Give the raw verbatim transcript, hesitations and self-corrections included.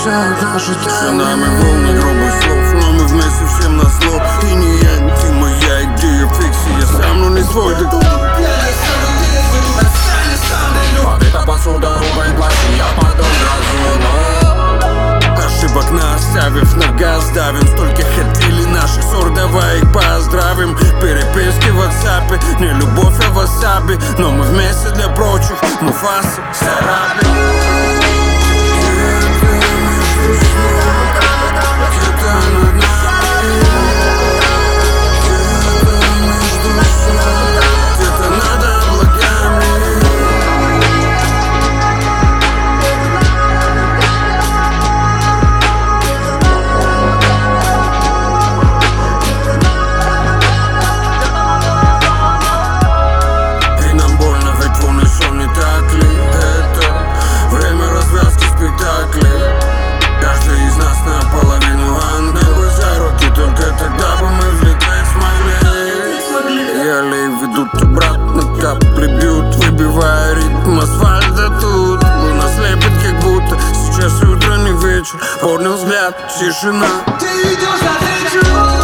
решают наши тайны. Нами волны грубых слов, но мы вместе всем на зло. И не я, не ты моя, и где я фикси, я сам, но не свой. Ты Побита посуда, ругань плачем, я падал грозу. Ошибок на оставив, на газ давим. Столько хотели наших ссор, давай их поздравим. Переписки в ватсапе, не любовь, а васаби. Но мы вместе для прочих, Муфаса, Сараби. Ведут обратно, капли бьют, выбивая ритм асфальта тут. Луна слепит, как будто сейчас утро, не вечер. Поднял взгляд, тишина. Ты идешь навстречу.